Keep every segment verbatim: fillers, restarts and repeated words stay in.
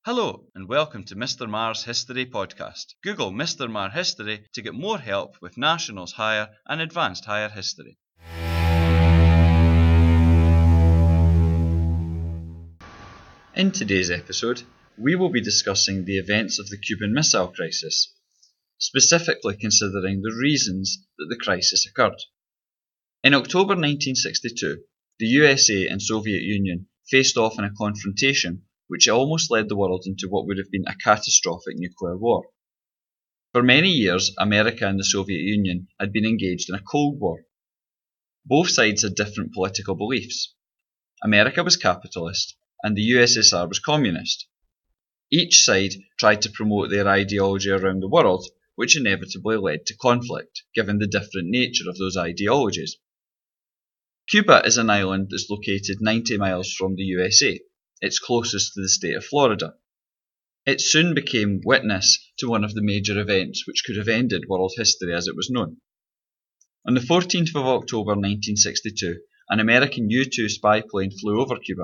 Hello and welcome to Mister Marr's History Podcast. Google Mister Marr History to get more help with Nationals Higher and Advanced Higher History. In today's episode, we will be discussing the events of the Cuban Missile Crisis, specifically considering the reasons that the crisis occurred. In October nineteen sixty-two, the U S A and Soviet Union faced off in a confrontation which almost led the world into what would have been a catastrophic nuclear war. For many years, America and the Soviet Union had been engaged in a Cold War. Both sides had different political beliefs. America was capitalist and the U S S R was communist. Each side tried to promote their ideology around the world, which inevitably led to conflict, given the different nature of those ideologies. Cuba is an island that's located ninety miles from the U S A. It's closest to the state of Florida. It soon became witness to one of the major events which could have ended world history as it was known. On the fourteenth of October nineteen sixty-two, an American U two spy plane flew over Cuba.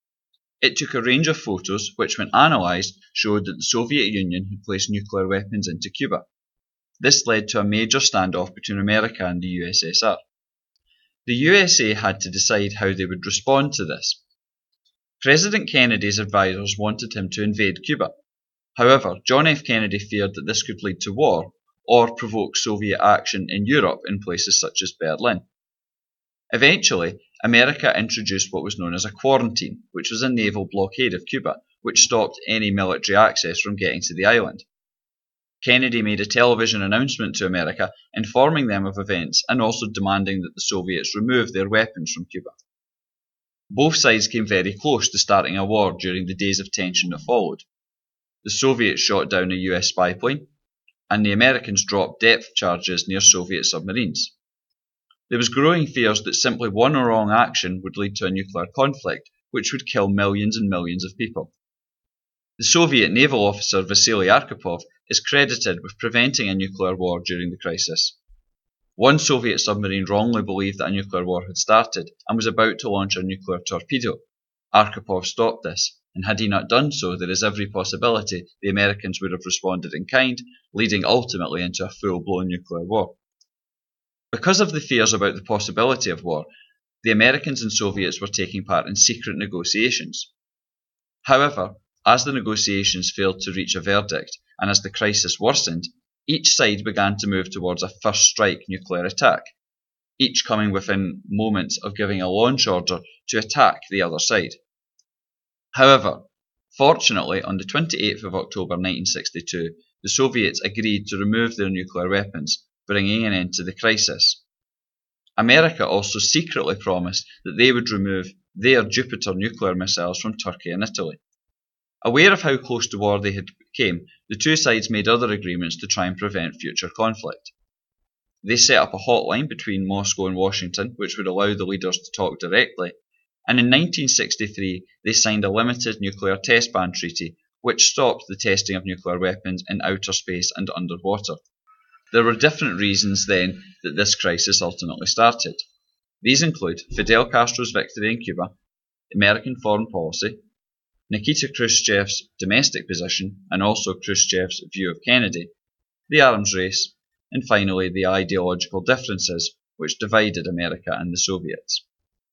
It took a range of photos which, when analysed, showed that the Soviet Union had placed nuclear weapons into Cuba. This led to a major standoff between America and the U S S R. The U S A had to decide how they would respond to this. President Kennedy's advisors wanted him to invade Cuba. However, John F. Kennedy feared that this could lead to war or provoke Soviet action in Europe in places such as Berlin. Eventually, America introduced what was known as a quarantine, which was a naval blockade of Cuba, which stopped any military access from getting to the island. Kennedy made a television announcement to America informing them of events and also demanding that the Soviets remove their weapons from Cuba. Both sides came very close to starting a war during the days of tension that followed. The Soviets shot down a U S spy plane, and the Americans dropped depth charges near Soviet submarines. There was growing fears that simply one wrong action would lead to a nuclear conflict, which would kill millions and millions of people. The Soviet naval officer Vasily Arkhipov is credited with preventing a nuclear war during the crisis. One Soviet submarine wrongly believed that a nuclear war had started and was about to launch a nuclear torpedo. Arkhipov stopped this, and had he not done so, there is every possibility the Americans would have responded in kind, leading ultimately into a full-blown nuclear war. Because of the fears about the possibility of war, the Americans and Soviets were taking part in secret negotiations. However, as the negotiations failed to reach a verdict, and as the crisis worsened, each side began to move towards a first strike nuclear attack, each coming within moments of giving a launch order to attack the other side. However, fortunately, on the twenty-eighth of October nineteen sixty-two, the Soviets agreed to remove their nuclear weapons, bringing an end to the crisis. America also secretly promised that they would remove their Jupiter nuclear missiles from Turkey and Italy. Aware of how close to war they had came, the two sides made other agreements to try and prevent future conflict. They set up a hotline between Moscow and Washington, which would allow the leaders to talk directly, and in nineteen sixty-three they signed a limited nuclear test ban treaty, which stopped the testing of nuclear weapons in outer space and underwater. There were different reasons then that this crisis ultimately started. These include Fidel Castro's victory in Cuba, American foreign policy, Nikita Khrushchev's domestic position, and also Khrushchev's view of Kennedy, the arms race, and finally the ideological differences which divided America and the Soviets.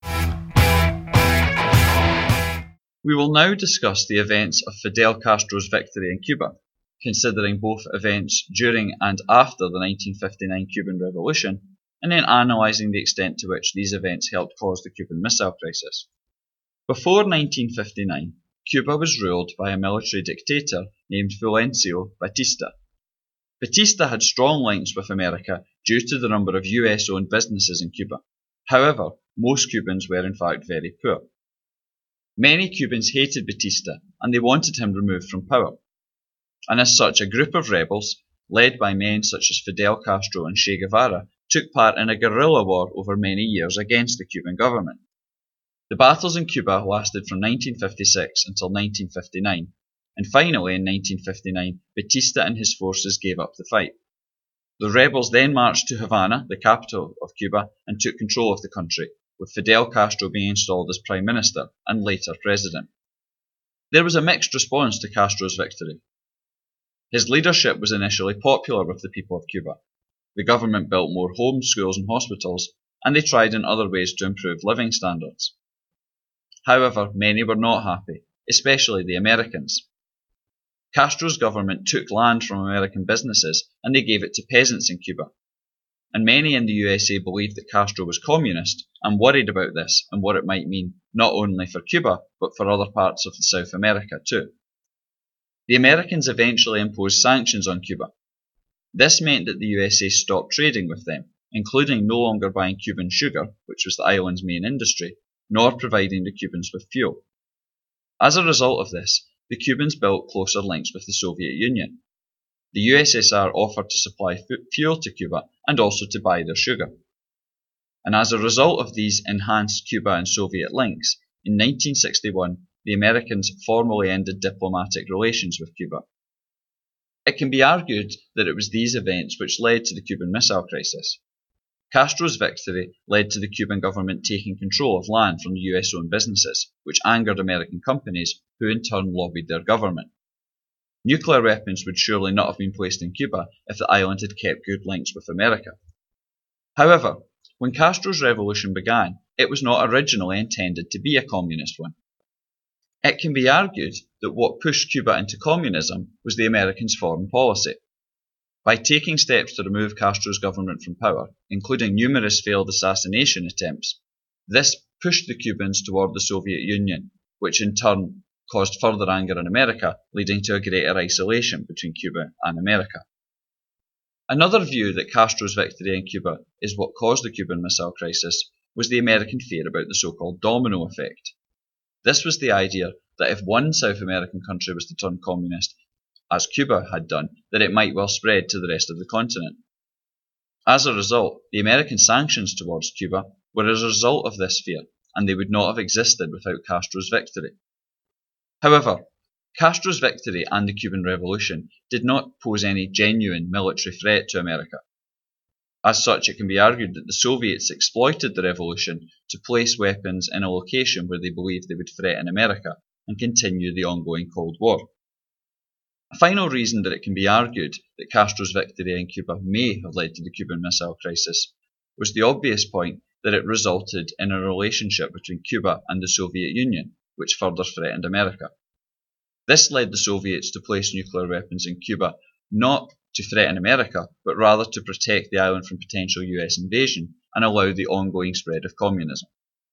We will now discuss the events of Fidel Castro's victory in Cuba, considering both events during and after the nineteen fifty-nine Cuban Revolution, and then analysing the extent to which these events helped cause the Cuban Missile Crisis. Before nineteen fifty-nine, Cuba was ruled by a military dictator named Fulgencio Batista. Batista had strong links with America due to the number of U S-owned businesses in Cuba. However, most Cubans were in fact very poor. Many Cubans hated Batista and they wanted him removed from power. And as such, a group of rebels, led by men such as Fidel Castro and Che Guevara, took part in a guerrilla war over many years against the Cuban government. The battles in Cuba lasted from nineteen fifty-six until nineteen fifty-nine, and finally in nineteen fifty-nine, Batista and his forces gave up the fight. The rebels then marched to Havana, the capital of Cuba, and took control of the country, with Fidel Castro being installed as Prime Minister and later President. There was a mixed response to Castro's victory. His leadership was initially popular with the people of Cuba. The government built more homes, schools and hospitals, and they tried in other ways to improve living standards. However, many were not happy, especially the Americans. Castro's government took land from American businesses and they gave it to peasants in Cuba. And many in the U S A believed that Castro was communist and worried about this and what it might mean not only for Cuba but for other parts of South America too. The Americans eventually imposed sanctions on Cuba. This meant that the U S A stopped trading with them, including no longer buying Cuban sugar, which was the island's main industry, nor providing the Cubans with fuel. As a result of this, the Cubans built closer links with the Soviet Union. The U S S R offered to supply fuel to Cuba and also to buy their sugar. And as a result of these enhanced Cuba and Soviet links, in nineteen sixty-one, the Americans formally ended diplomatic relations with Cuba. It can be argued that it was these events which led to the Cuban Missile Crisis. Castro's victory led to the Cuban government taking control of land from the U S-owned businesses, which angered American companies, who in turn lobbied their government. Nuclear weapons would surely not have been placed in Cuba if the island had kept good links with America. However, when Castro's revolution began, it was not originally intended to be a communist one. It can be argued that what pushed Cuba into communism was the Americans' foreign policy. By taking steps to remove Castro's government from power, including numerous failed assassination attempts, this pushed the Cubans toward the Soviet Union, which in turn caused further anger in America, leading to a greater isolation between Cuba and America. Another view that Castro's victory in Cuba is what caused the Cuban Missile Crisis was the American fear about the so-called domino effect. This was the idea that if one South American country was to turn communist, as Cuba had done, that it might well spread to the rest of the continent. As a result, the American sanctions towards Cuba were as a result of this fear, and they would not have existed without Castro's victory. However, Castro's victory and the Cuban Revolution did not pose any genuine military threat to America. As such, it can be argued that the Soviets exploited the revolution to place weapons in a location where they believed they would threaten America and continue the ongoing Cold War. A final reason that it can be argued that Castro's victory in Cuba may have led to the Cuban Missile Crisis was the obvious point that it resulted in a relationship between Cuba and the Soviet Union, which further threatened America. This led the Soviets to place nuclear weapons in Cuba not to threaten America, but rather to protect the island from potential U S invasion and allow the ongoing spread of communism.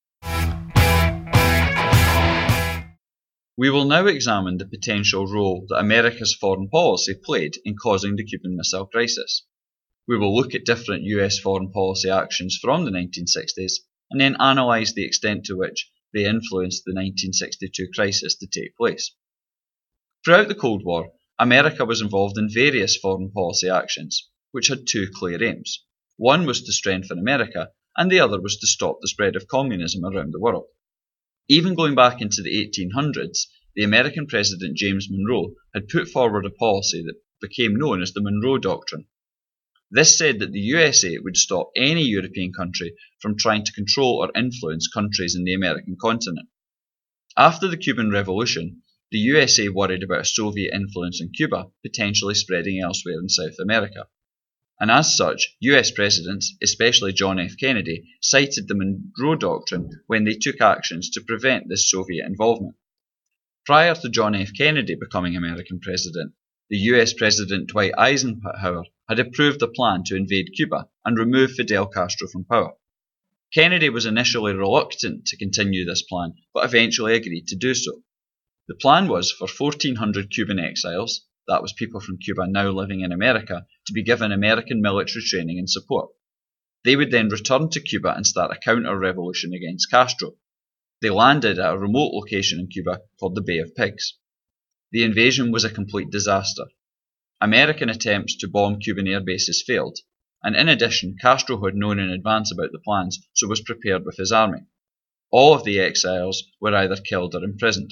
We will now examine the potential role that America's foreign policy played in causing the Cuban Missile Crisis. We will look at different U S foreign policy actions from the nineteen sixties and then analyse the extent to which they influenced the nineteen sixty-two crisis to take place. Throughout the Cold War, America was involved in various foreign policy actions, which had two clear aims. One was to strengthen America, and the other was to stop the spread of communism around the world. Even going back into the eighteen hundreds, the American President James Monroe had put forward a policy that became known as the Monroe Doctrine. This said that the U S A would stop any European country from trying to control or influence countries in the American continent. After the Cuban Revolution, the U S A worried about a Soviet influence in Cuba potentially spreading elsewhere in South America. And as such, U S presidents, especially John F. Kennedy, cited the Monroe Doctrine when they took actions to prevent this Soviet involvement. Prior to John F. Kennedy becoming American president, the U S President Dwight Eisenhower had approved a plan to invade Cuba and remove Fidel Castro from power. Kennedy was initially reluctant to continue this plan, but eventually agreed to do so. The plan was for fourteen hundred Cuban exiles, that was people from Cuba now living in America, to be given American military training and support. They would then return to Cuba and start a counter-revolution against Castro. They landed at a remote location in Cuba called the Bay of Pigs. The invasion was a complete disaster. American attempts to bomb Cuban air bases failed, and in addition, Castro had known in advance about the plans, so was prepared with his army. All of the exiles were either killed or imprisoned.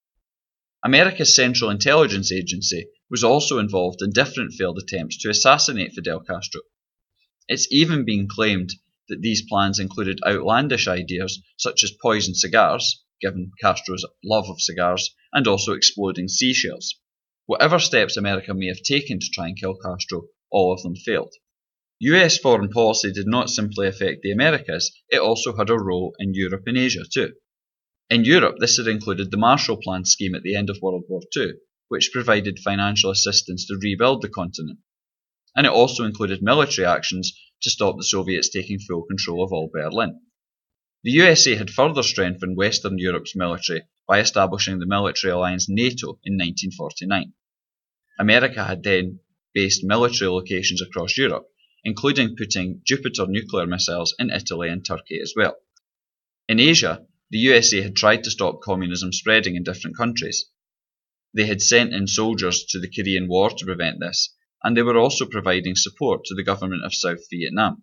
America's Central Intelligence Agency was also involved in different failed attempts to assassinate Fidel Castro. It's even been claimed that these plans included outlandish ideas such as poison cigars, given Castro's love of cigars, and also exploding seashells. Whatever steps America may have taken to try and kill Castro, all of them failed. U S foreign policy did not simply affect the Americas, it also had a role in Europe and Asia too. In Europe, this had included the Marshall Plan scheme at the end of World War Two, which provided financial assistance to rebuild the continent. And it also included military actions to stop the Soviets taking full control of all Berlin. The U S A had further strengthened Western Europe's military by establishing the military alliance NATO in nineteen forty-nine. America had then based military locations across Europe, including putting Jupiter nuclear missiles in Italy and Turkey as well. In Asia, the U S A had tried to stop communism spreading in different countries. They had sent in soldiers to the Korean War to prevent this, and they were also providing support to the government of South Vietnam.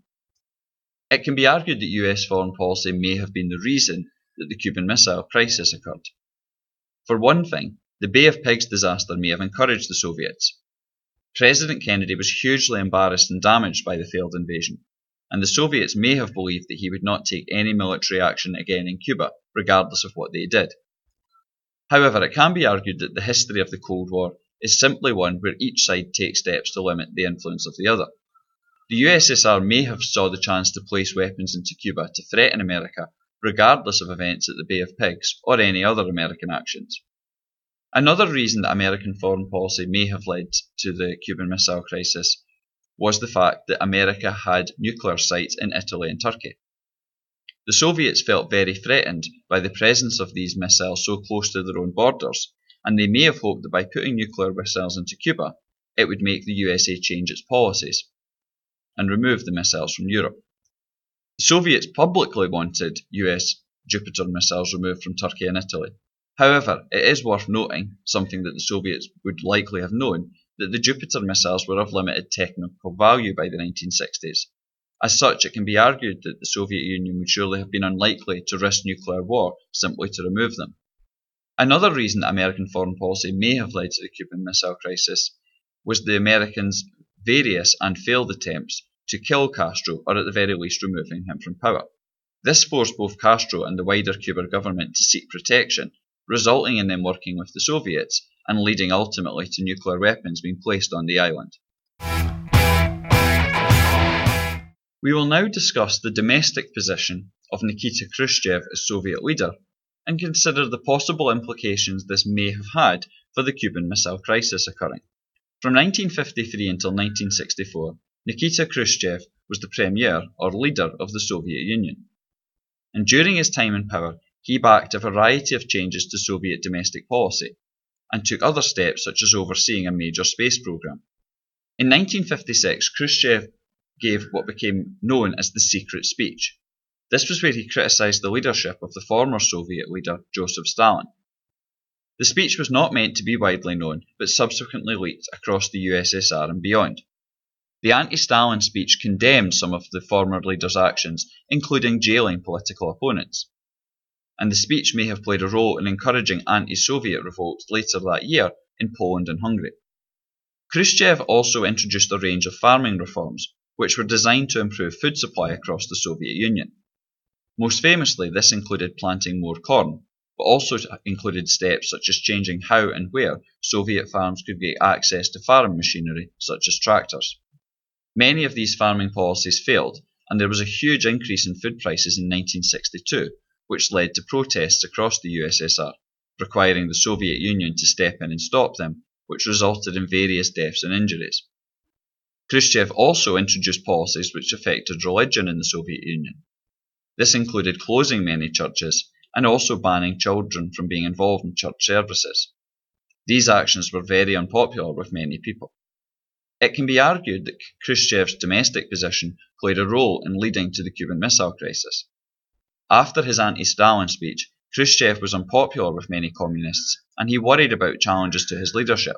It can be argued that U S foreign policy may have been the reason that the Cuban Missile Crisis occurred. For one thing, the Bay of Pigs disaster may have encouraged the Soviets. President Kennedy was hugely embarrassed and damaged by the failed invasion, and the Soviets may have believed that he would not take any military action again in Cuba, regardless of what they did. However, it can be argued that the history of the Cold War is simply one where each side takes steps to limit the influence of the other. The U S S R may have saw the chance to place weapons into Cuba to threaten America, regardless of events at the Bay of Pigs or any other American actions. Another reason that American foreign policy may have led to the Cuban Missile Crisis was the fact that America had nuclear sites in Italy and Turkey. The Soviets felt very threatened by the presence of these missiles so close to their own borders, and they may have hoped that by putting nuclear missiles into Cuba, it would make the U S A change its policies and remove the missiles from Europe. The Soviets publicly wanted U S Jupiter missiles removed from Turkey and Italy. However, it is worth noting, something that the Soviets would likely have known, that the Jupiter missiles were of limited technical value by the nineteen sixties. As such, it can be argued that the Soviet Union would surely have been unlikely to risk nuclear war simply to remove them. Another reason that American foreign policy may have led to the Cuban Missile Crisis was the Americans' various and failed attempts to kill Castro, or at the very least removing him from power. This forced both Castro and the wider Cuban government to seek protection, resulting in them working with the Soviets and leading ultimately to nuclear weapons being placed on the island. We will now discuss the domestic position of Nikita Khrushchev as Soviet leader and consider the possible implications this may have had for the Cuban Missile Crisis occurring. From nineteen fifty-three until nineteen sixty-four, Nikita Khrushchev was the premier or leader of the Soviet Union. And during his time in power, he backed a variety of changes to Soviet domestic policy and took other steps such as overseeing a major space program. In nineteen fifty-six, Khrushchev gave what became known as the Secret Speech. This was where he criticised the leadership of the former Soviet leader Joseph Stalin. The speech was not meant to be widely known, but subsequently leaked across the U S S R and beyond. The anti-Stalin speech condemned some of the former leader's actions, including jailing political opponents. And the speech may have played a role in encouraging anti-Soviet revolts later that year in Poland and Hungary. Khrushchev also introduced a range of farming reforms, which were designed to improve food supply across the Soviet Union. Most famously, this included planting more corn, but also included steps such as changing how and where Soviet farms could get access to farm machinery, such as tractors. Many of these farming policies failed, and there was a huge increase in food prices in nineteen sixty-two, which led to protests across the U S S R, requiring the Soviet Union to step in and stop them, which resulted in various deaths and injuries. Khrushchev also introduced policies which affected religion in the Soviet Union. This included closing many churches and also banning children from being involved in church services. These actions were very unpopular with many people. It can be argued that Khrushchev's domestic position played a role in leading to the Cuban Missile Crisis. After his anti-Stalin speech, Khrushchev was unpopular with many communists, and he worried about challenges to his leadership.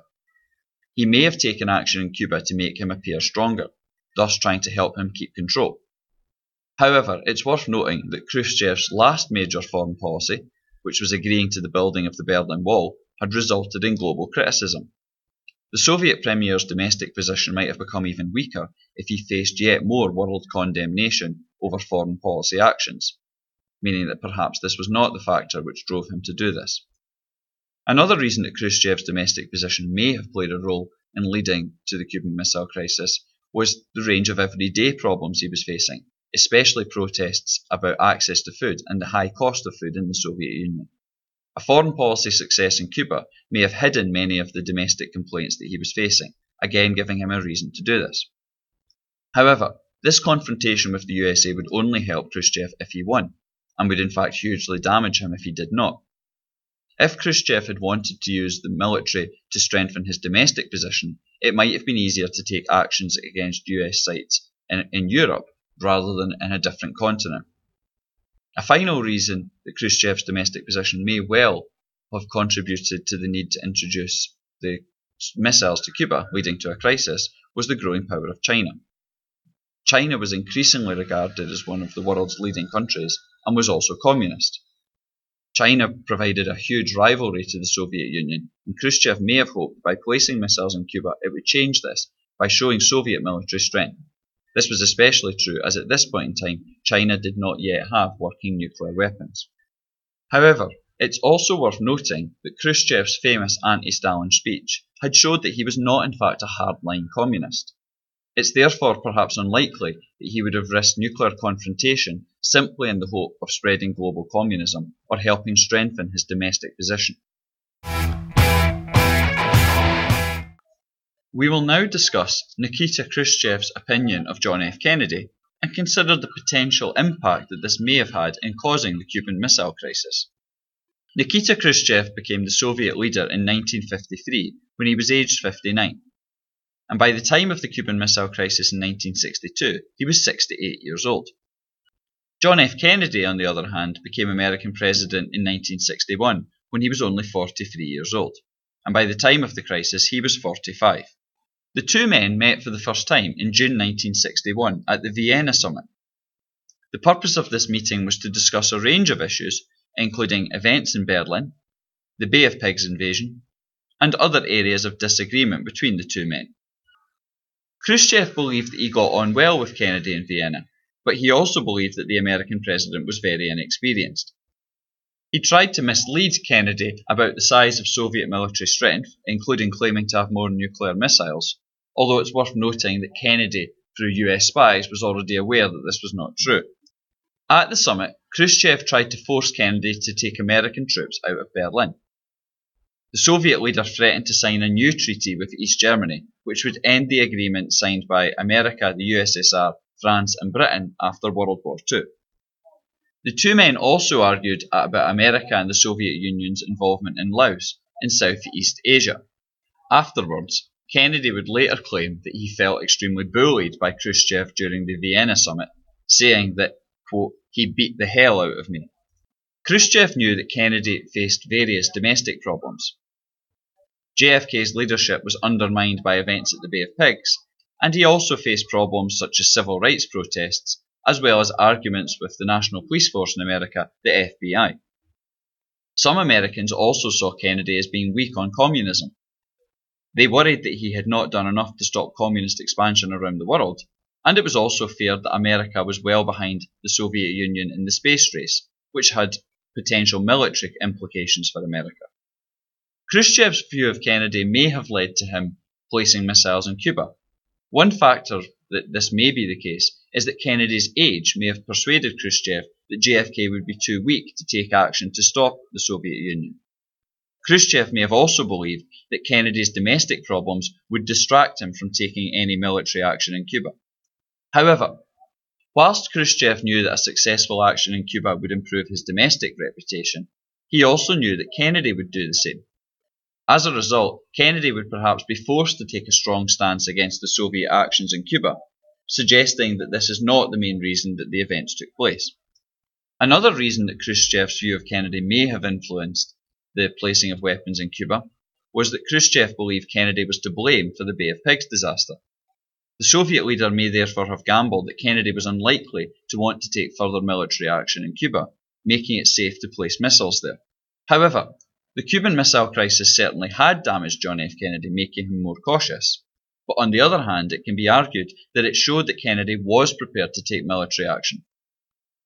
He may have taken action in Cuba to make him appear stronger, thus trying to help him keep control. However, it's worth noting that Khrushchev's last major foreign policy, which was agreeing to the building of the Berlin Wall, had resulted in global criticism. The Soviet premier's domestic position might have become even weaker if he faced yet more world condemnation over foreign policy actions. meaning that perhaps this was not the factor which drove him to do this. Another reason that Khrushchev's domestic position may have played a role in leading to the Cuban Missile Crisis was the range of everyday problems he was facing, especially protests about access to food and the high cost of food in the Soviet Union. A foreign policy success in Cuba may have hidden many of the domestic complaints that he was facing, again giving him a reason to do this. However, this confrontation with the U S A would only help Khrushchev if he won, and would in fact hugely damage him if he did not. If Khrushchev had wanted to use the military to strengthen his domestic position, it might have been easier to take actions against U S sites in, in Europe rather than in a different continent. A final reason that Khrushchev's domestic position may well have contributed to the need to introduce the missiles to Cuba, leading to a crisis, was the growing power of China. China was increasingly regarded as one of the world's leading countries and was also communist. China provided a huge rivalry to the Soviet Union, and Khrushchev may have hoped by placing missiles in Cuba it would change this by showing Soviet military strength. This was especially true as at this point in time China did not yet have working nuclear weapons. However, it's also worth noting that Khrushchev's famous anti-Stalin speech had showed that he was not in fact a hardline communist. It's therefore perhaps unlikely that he would have risked nuclear confrontation simply in the hope of spreading global communism or helping strengthen his domestic position. We will now discuss Nikita Khrushchev's opinion of John F. Kennedy and consider the potential impact that this may have had in causing the Cuban Missile Crisis. Nikita Khrushchev became the Soviet leader in nineteen fifty-three when he was aged fifty-nine. And by the time of the Cuban Missile Crisis in nineteen sixty-two, he was sixty-eight years old. John F. Kennedy, on the other hand, became American president in nineteen sixty-one when he was only forty-three years old, and by the time of the crisis he was forty-five. The two men met for the first time in June nineteen sixty-one at the Vienna Summit. The purpose of this meeting was to discuss a range of issues, including events in Berlin, the Bay of Pigs invasion, and other areas of disagreement between the two men. Khrushchev believed that he got on well with Kennedy in Vienna, but he also believed that the American president was very inexperienced. He tried to mislead Kennedy about the size of Soviet military strength, including claiming to have more nuclear missiles, although it's worth noting that Kennedy, through U S spies, was already aware that this was not true. At the summit, Khrushchev tried to force Kennedy to take American troops out of Berlin. The Soviet leader threatened to sign a new treaty with East Germany, which would end the agreement signed by America, the U S S R, France and Britain after World War Two. The two men also argued about America and the Soviet Union's involvement in Laos in Southeast Asia. Afterwards, Kennedy would later claim that he felt extremely bullied by Khrushchev during the Vienna summit, saying that, quote, he beat the hell out of me. Khrushchev knew that Kennedy faced various domestic problems. J F K's leadership was undermined by events at the Bay of Pigs, and he also faced problems such as civil rights protests, as well as arguments with the National Police Force in America, the F B I. Some Americans also saw Kennedy as being weak on communism. They worried that he had not done enough to stop communist expansion around the world, and it was also feared that America was well behind the Soviet Union in the space race, which had potential military implications for America. Khrushchev's view of Kennedy may have led to him placing missiles in Cuba. One factor that this may be the case is that Kennedy's age may have persuaded Khrushchev that J F K would be too weak to take action to stop the Soviet Union. Khrushchev may have also believed that Kennedy's domestic problems would distract him from taking any military action in Cuba. However, whilst Khrushchev knew that a successful action in Cuba would improve his domestic reputation, he also knew that Kennedy would do the same. As a result, Kennedy would perhaps be forced to take a strong stance against the Soviet actions in Cuba, suggesting that this is not the main reason that the events took place. Another reason that Khrushchev's view of Kennedy may have influenced the placing of weapons in Cuba was that Khrushchev believed Kennedy was to blame for the Bay of Pigs disaster. The Soviet leader may therefore have gambled that Kennedy was unlikely to want to take further military action in Cuba, making it safe to place missiles there. However, the Cuban Missile Crisis certainly had damaged John F. Kennedy, making him more cautious. But on the other hand, it can be argued that it showed that Kennedy was prepared to take military action.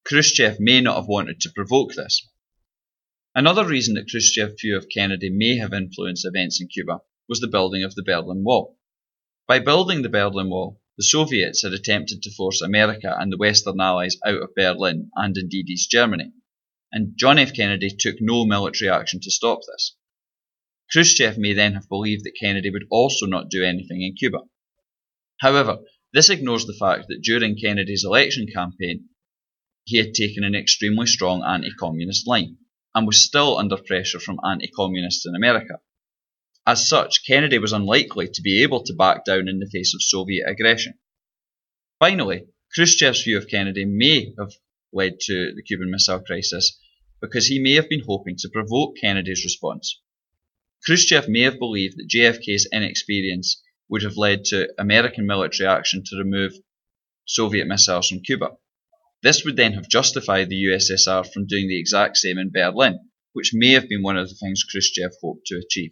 Khrushchev may not have wanted to provoke this. Another reason that Khrushchev's view of Kennedy may have influenced events in Cuba was the building of the Berlin Wall. By building the Berlin Wall, the Soviets had attempted to force America and the Western Allies out of Berlin and indeed East Germany, and John F. Kennedy took no military action to stop this. Khrushchev may then have believed that Kennedy would also not do anything in Cuba. However, this ignores the fact that during Kennedy's election campaign, he had taken an extremely strong anti-communist line, and was still under pressure from anti-communists in America. As such, Kennedy was unlikely to be able to back down in the face of Soviet aggression. Finally, Khrushchev's view of Kennedy may have led to the Cuban Missile Crisis because he may have been hoping to provoke Kennedy's response. Khrushchev may have believed that J F K's inexperience would have led to American military action to remove Soviet missiles from Cuba. This would then have justified the U S S R from doing the exact same in Berlin, which may have been one of the things Khrushchev hoped to achieve.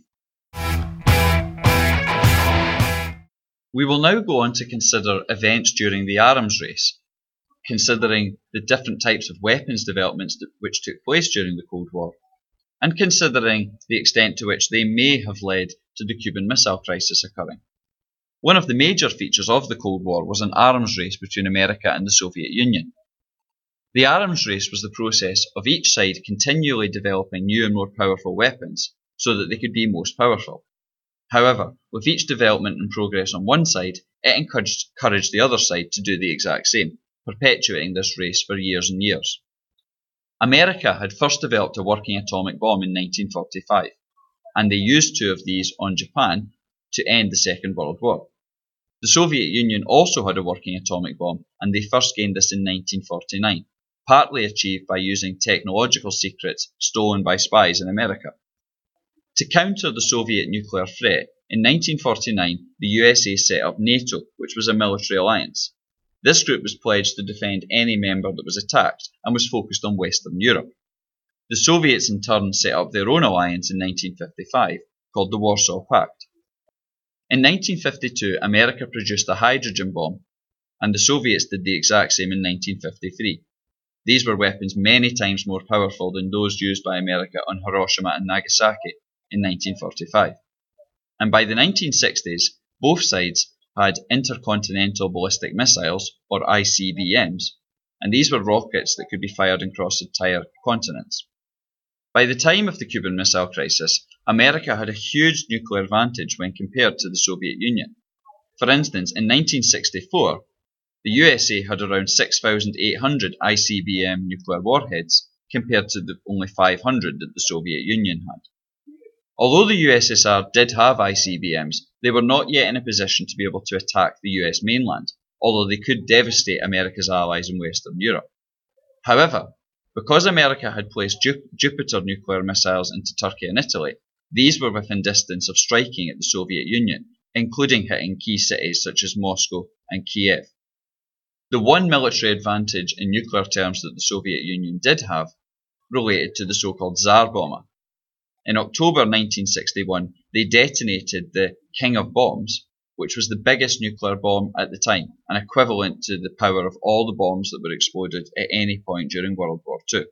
We will now go on to consider events during the arms race, considering the different types of weapons developments that, which took place during the Cold War, and considering the extent to which they may have led to the Cuban Missile Crisis occurring. One of the major features of the Cold War was an arms race between America and the Soviet Union. The arms race was the process of each side continually developing new and more powerful weapons so that they could be most powerful. However, with each development and progress on one side, it encouraged, encouraged the other side to do the exact same, perpetuating this race for years and years. America had first developed a working atomic bomb in nineteen forty-five, and they used two of these on Japan to end the Second World War. The Soviet Union also had a working atomic bomb, and they first gained this in nineteen forty-nine, partly achieved by using technological secrets stolen by spies in America. To counter the Soviet nuclear threat, in nineteen forty-nine the U S A set up NATO, which was a military alliance. This group was pledged to defend any member that was attacked and was focused on Western Europe. The Soviets in turn set up their own alliance in nineteen fifty-five, called the Warsaw Pact. In nineteen fifty-two, America produced a hydrogen bomb, and the Soviets did the exact same in nineteen fifty-three. These were weapons many times more powerful than those used by America on Hiroshima and Nagasaki in nineteen forty-five. And by the nineteen sixties, both sides had intercontinental ballistic missiles, or I C B Ms, and these were rockets that could be fired across entire continents. By the time of the Cuban Missile Crisis, America had a huge nuclear advantage when compared to the Soviet Union. For instance, in nineteen sixty-four, the U S A had around six thousand eight hundred I C B M nuclear warheads, compared to the only five hundred that the Soviet Union had. Although the U S S R did have I C B Ms, they were not yet in a position to be able to attack the U S mainland, although they could devastate America's allies in Western Europe. However, because America had placed Ju- Jupiter nuclear missiles into Turkey and Italy, these were within distance of striking at the Soviet Union, including hitting key cities such as Moscow and Kiev. The one military advantage in nuclear terms that the Soviet Union did have related to the so-called Tsar Bomber. In October nineteen sixty-one, they detonated the King of Bombs, which was the biggest nuclear bomb at the time, and equivalent to the power of all the bombs that were exploded at any point during World War Two.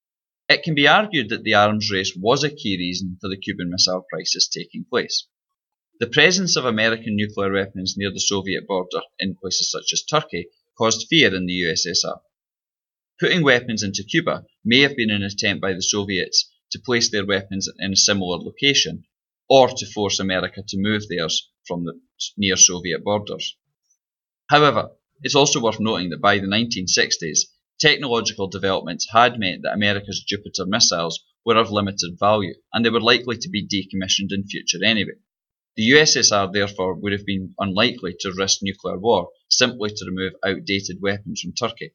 It can be argued that the arms race was a key reason for the Cuban Missile Crisis taking place. The presence of American nuclear weapons near the Soviet border in places such as Turkey caused fear in the U S S R. Putting weapons into Cuba may have been an attempt by the Soviets to place their weapons in a similar location, or to force America to move theirs from the near Soviet borders. However, it's also worth noting that by the nineteen sixties, technological developments had meant that America's Jupiter missiles were of limited value, and they were likely to be decommissioned in future anyway. The U S S R therefore would have been unlikely to risk nuclear war simply to remove outdated weapons from Turkey.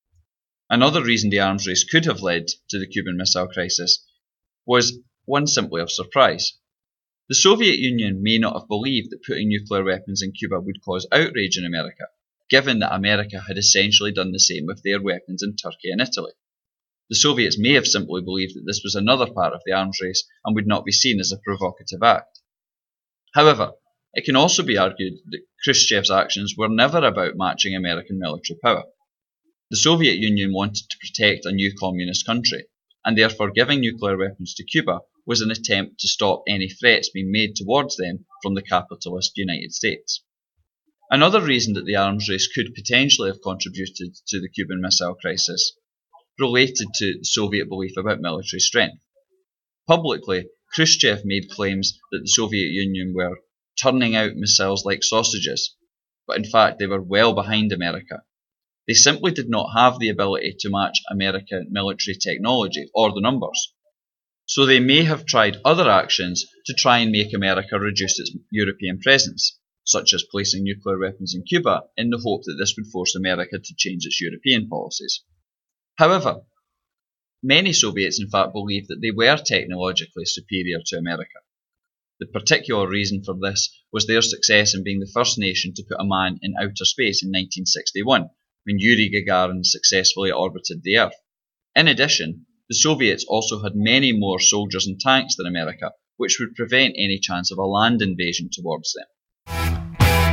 Another reason the arms race could have led to the Cuban Missile Crisis was one simply of surprise. The Soviet Union may not have believed that putting nuclear weapons in Cuba would cause outrage in America, given that America had essentially done the same with their weapons in Turkey and Italy. The Soviets may have simply believed that this was another part of the arms race and would not be seen as a provocative act. However, it can also be argued that Khrushchev's actions were never about matching American military power. The Soviet Union wanted to protect a new communist country, and therefore giving nuclear weapons to Cuba was an attempt to stop any threats being made towards them from the capitalist United States. Another reason that the arms race could potentially have contributed to the Cuban Missile Crisis related to the Soviet belief about military strength. Publicly, Khrushchev made claims that the Soviet Union were turning out missiles like sausages, but in fact they were well behind America. They simply did not have the ability to match American military technology or the numbers. So they may have tried other actions to try and make America reduce its European presence, such as placing nuclear weapons in Cuba in the hope that this would force America to change its European policies. However, many Soviets in fact believed that they were technologically superior to America. The particular reason for this was their success in being the first nation to put a man in outer space in nineteen sixty-one, when Yuri Gagarin successfully orbited the Earth. In addition, the Soviets also had many more soldiers and tanks than America, which would prevent any chance of a land invasion towards them.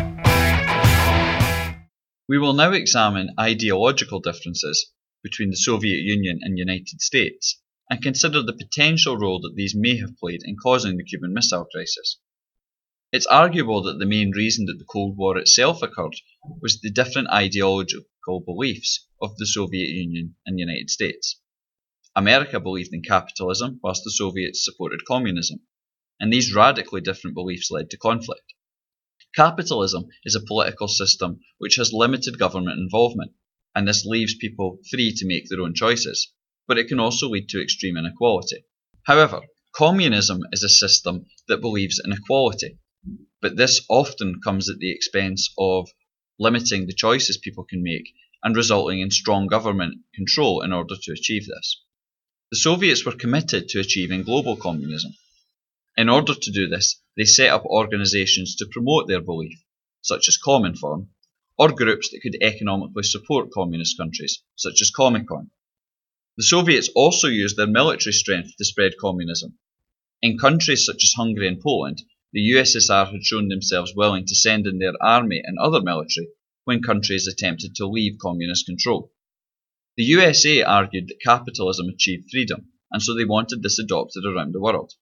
We will now examine ideological differences between the Soviet Union and United States, and consider the potential role that these may have played in causing the Cuban Missile Crisis. It's arguable that the main reason that the Cold War itself occurred was the different ideological beliefs of the Soviet Union and United States. America believed in capitalism, whilst the Soviets supported communism, and these radically different beliefs led to conflict. Capitalism is a political system which has limited government involvement, and this leaves people free to make their own choices, but it can also lead to extreme inequality. However, communism is a system that believes in equality, but this often comes at the expense of limiting the choices people can make and resulting in strong government control in order to achieve this. The Soviets were committed to achieving global communism. In order to do this, they set up organisations to promote their belief, such as Cominform, or groups that could economically support communist countries, such as Comecon. The Soviets also used their military strength to spread communism. In countries such as Hungary and Poland, the U S S R had shown themselves willing to send in their army and other military when countries attempted to leave communist control. The U S A argued that capitalism achieved freedom, and so they wanted this adopted around the world.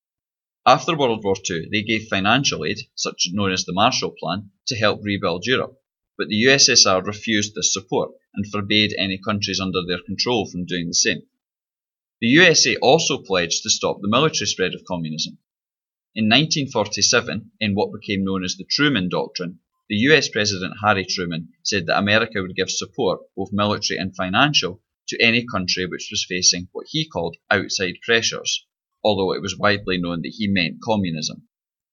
After World War Two, they gave financial aid, such known as the Marshall Plan, to help rebuild Europe, but the U S S R refused this support and forbade any countries under their control from doing the same. The U S A also pledged to stop the military spread of communism. In nineteen forty-seven, in what became known as the Truman Doctrine, the U S President Harry Truman said that America would give support, both military and financial, to any country which was facing what he called outside pressures, although it was widely known that he meant communism.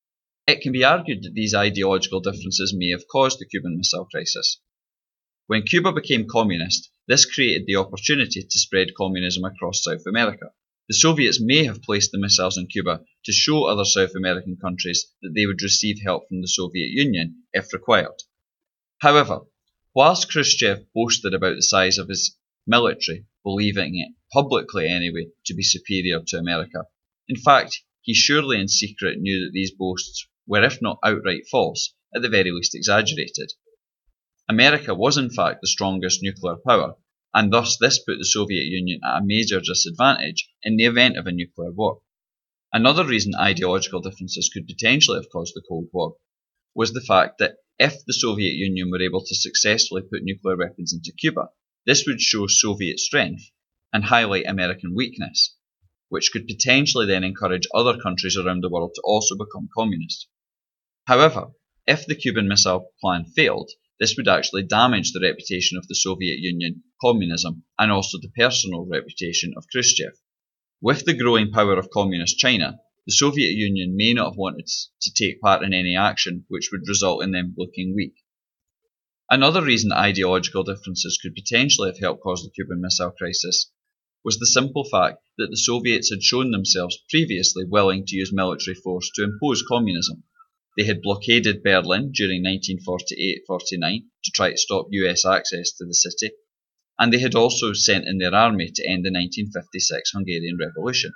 It can be argued that these ideological differences may have caused the Cuban Missile Crisis. When Cuba became communist, this created the opportunity to spread communism across South America. The Soviets may have placed the missiles in Cuba to show other South American countries that they would receive help from the Soviet Union if required. However, whilst Khrushchev boasted about the size of his military, believing it, publicly anyway, to be superior to America, in fact, he surely in secret knew that these boasts were, if not outright false, at the very least exaggerated. America was in fact the strongest nuclear power, and thus this put the Soviet Union at a major disadvantage in the event of a nuclear war. Another reason ideological differences could potentially have caused the Cold War was the fact that if the Soviet Union were able to successfully put nuclear weapons into Cuba, this would show Soviet strength and highlight American weakness, which could potentially then encourage other countries around the world to also become communist. However, if the Cuban Missile Plan failed, this would actually damage the reputation of the Soviet Union, communism, and also the personal reputation of Khrushchev. With the growing power of communist China, the Soviet Union may not have wanted to take part in any action which would result in them looking weak. Another reason ideological differences could potentially have helped cause the Cuban Missile Crisis was the simple fact that the Soviets had shown themselves previously willing to use military force to impose communism. They had blockaded Berlin during nineteen forty-eight forty-nine to try to stop U S access to the city, and they had also sent in their army to end the nineteen fifty-six Hungarian Revolution.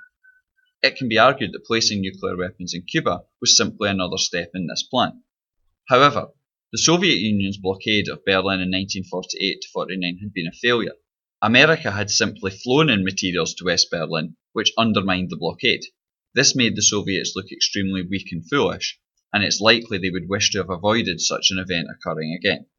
It can be argued that placing nuclear weapons in Cuba was simply another step in this plan. However, The Soviet Union's blockade of Berlin in nineteen forty-eight to forty-nine had been a failure. America had simply flown in materials to West Berlin, which undermined the blockade. This made the Soviets look extremely weak and foolish, and it's likely they would wish to have avoided such an event occurring again.